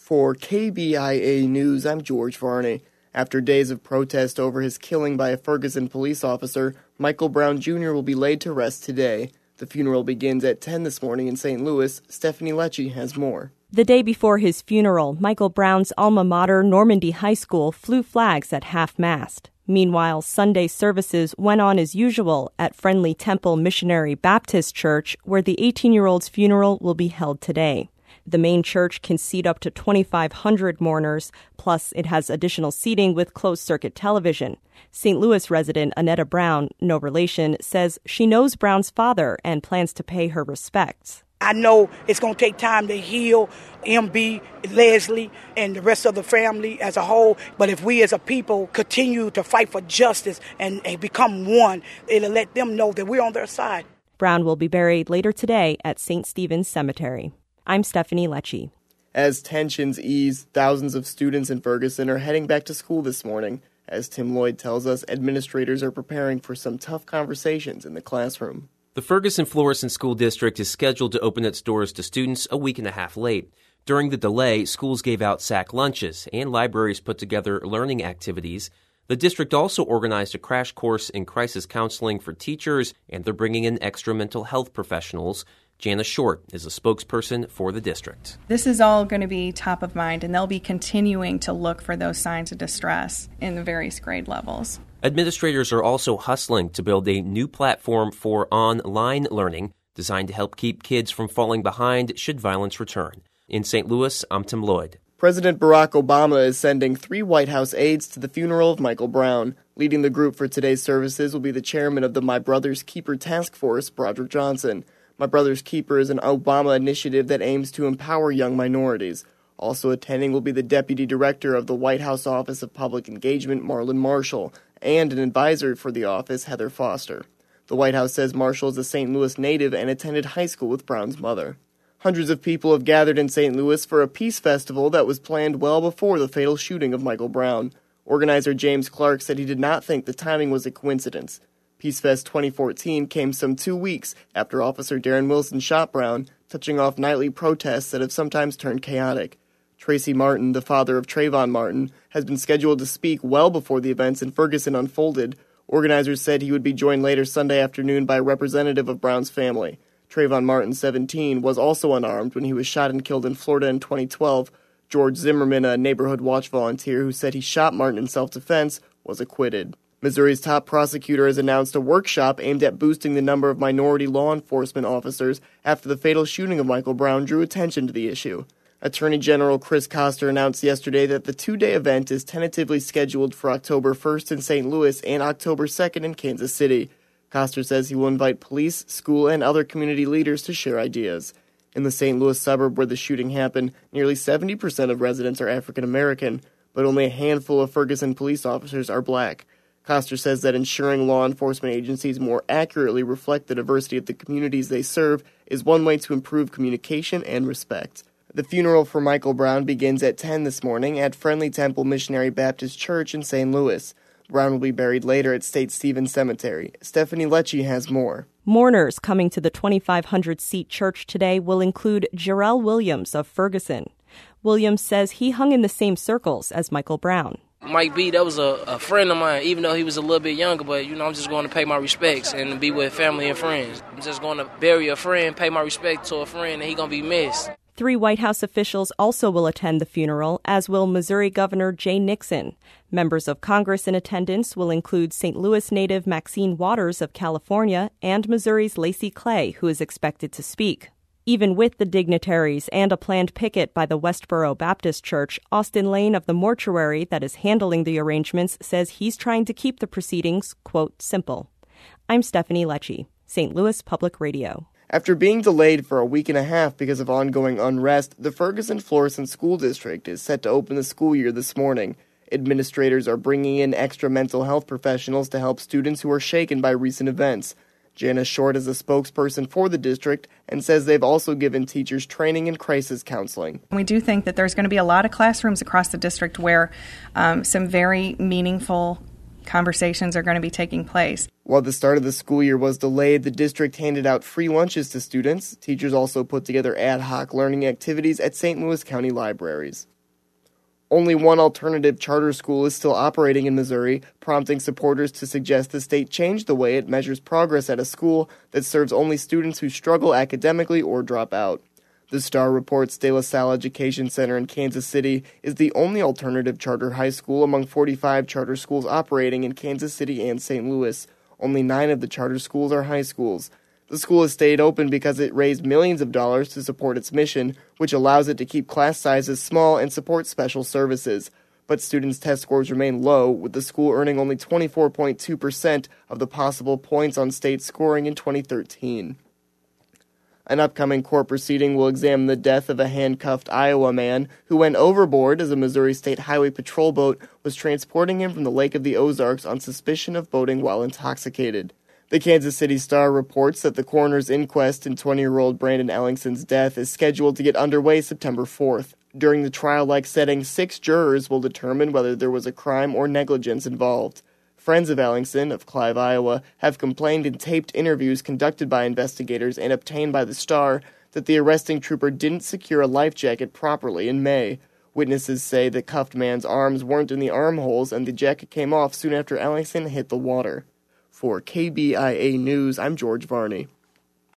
For KBIA News, I'm George Varney. After days of protest over his killing by a Ferguson police officer, Michael Brown Jr. will be laid to rest today. The funeral begins at 10 this morning in St. Louis. Stephanie Lecce has more. The day before his funeral, Michael Brown's alma mater, Normandy High School, flew flags at half-mast. Meanwhile, Sunday services went on as usual at Friendly Temple Missionary Baptist Church, where the 18-year-old's funeral will be held today. The main church can seat up to 2,500 mourners, plus it has additional seating with closed-circuit television. St. Louis resident Annetta Brown, no relation, says she knows Brown's father and plans to pay her respects. I know it's going to take time to heal MB, Leslie, and the rest of the family as a whole. But if we as a people continue to fight for justice and become one, it'll let them know that we're on their side. Brown will be buried later today at St. Stephen's Cemetery. I'm Stephanie Lecce. As tensions ease, thousands of students in Ferguson are heading back to school this morning. As Tim Lloyd tells us, administrators are preparing for some tough conversations in the classroom. The Ferguson-Florissant School District is scheduled to open its doors to students a week and a half late. During the delay, schools gave out sack lunches and libraries put together learning activities. The district also organized a crash course in crisis counseling for teachers, and they're bringing in extra mental health professionals. Jana Short is a spokesperson for the district. This is all going to be top of mind, and they'll be continuing to look for those signs of distress in the various grade levels. Administrators are also hustling to build a new platform for online learning designed to help keep kids from falling behind should violence return. In St. Louis, I'm Tim Lloyd. President Barack Obama is sending 3 White House aides to the funeral of Michael Brown. Leading the group for today's services will be the chairman of the My Brother's Keeper Task Force, Broderick Johnson. My Brother's Keeper is an Obama initiative that aims to empower young minorities. Also attending will be the Deputy Director of the White House Office of Public Engagement, Marlon Marshall, and an advisor for the office, Heather Foster. The White House says Marshall is a St. Louis native and attended high school with Brown's mother. Hundreds of people have gathered in St. Louis for a peace festival that was planned well before the fatal shooting of Michael Brown. Organizer James Clark said he did not think the timing was a coincidence. Peace Fest 2014 came some 2 weeks after Officer Darren Wilson shot Brown, touching off nightly protests that have sometimes turned chaotic. Tracy Martin, the father of Trayvon Martin, has been scheduled to speak well before the events in Ferguson unfolded. Organizers said he would be joined later Sunday afternoon by a representative of Brown's family. Trayvon Martin, 17, was also unarmed when he was shot and killed in Florida in 2012. George Zimmerman, a neighborhood watch volunteer who said he shot Martin in self-defense, was acquitted. Missouri's top prosecutor has announced a workshop aimed at boosting the number of minority law enforcement officers after the fatal shooting of Michael Brown drew attention to the issue. Attorney General Chris Koster announced yesterday that the 2-day event is tentatively scheduled for October 1st in St. Louis and October 2nd in Kansas City. Koster says he will invite police, school, and other community leaders to share ideas. In the St. Louis suburb where the shooting happened, nearly 70% of residents are African American, but only a handful of Ferguson police officers are black. Koster says that ensuring law enforcement agencies more accurately reflect the diversity of the communities they serve is one way to improve communication and respect. The funeral for Michael Brown begins at 10 this morning at Friendly Temple Missionary Baptist Church in St. Louis. Brown will be buried later at St. Stephen's Cemetery. Stephanie Lecce has more. Mourners coming to the 2,500-seat church today will include Jarrell Williams of Ferguson. Williams says he hung in the same circles as Michael Brown. Mike B, that was a friend of mine, even though he was a little bit younger, but, I'm just going to pay my respects and be with family and friends. I'm just going to bury a friend, pay my respect to a friend, and he going to be missed. 3 White House officials also will attend the funeral, as will Missouri Governor Jay Nixon. Members of Congress in attendance will include St. Louis native Maxine Waters of California and Missouri's Lacey Clay, who is expected to speak. Even with the dignitaries and a planned picket by the Westboro Baptist Church, Austin Lane of the mortuary that is handling the arrangements says he's trying to keep the proceedings, quote, simple. I'm Stephanie Lecce, St. Louis Public Radio. After being delayed for a week and a half because of ongoing unrest, the Ferguson-Florissant School District is set to open the school year this morning. Administrators are bringing in extra mental health professionals to help students who are shaken by recent events. Jana Short is a spokesperson for the district and says they've also given teachers training in crisis counseling. We do think that there's going to be a lot of classrooms across the district where some very meaningful conversations are going to be taking place. While the start of the school year was delayed, the district handed out free lunches to students. Teachers also put together ad hoc learning activities at St. Louis County libraries. Only one alternative charter school is still operating in Missouri, prompting supporters to suggest the state change the way it measures progress at a school that serves only students who struggle academically or drop out. The Star reports De La Salle Education Center in Kansas City is the only alternative charter high school among 45 charter schools operating in Kansas City and St. Louis. Only 9 of the charter schools are high schools. The school has stayed open because it raised millions of dollars to support its mission, which allows it to keep class sizes small and support special services. But students' test scores remain low, with the school earning only 24.2% of the possible points on state scoring in 2013. An upcoming court proceeding will examine the death of a handcuffed Iowa man who went overboard as a Missouri State Highway Patrol boat was transporting him from the Lake of the Ozarks on suspicion of boating while intoxicated. The Kansas City Star reports that the coroner's inquest in 20-year-old Brandon Ellingson's death is scheduled to get underway September 4th. During the trial-like setting, 6 jurors will determine whether there was a crime or negligence involved. Friends of Ellingson, of Clive, Iowa, have complained in taped interviews conducted by investigators and obtained by the Star that the arresting trooper didn't secure a life jacket properly in May. Witnesses say the cuffed man's arms weren't in the armholes and the jacket came off soon after Ellingson hit the water. For KBIA News, I'm George Varney.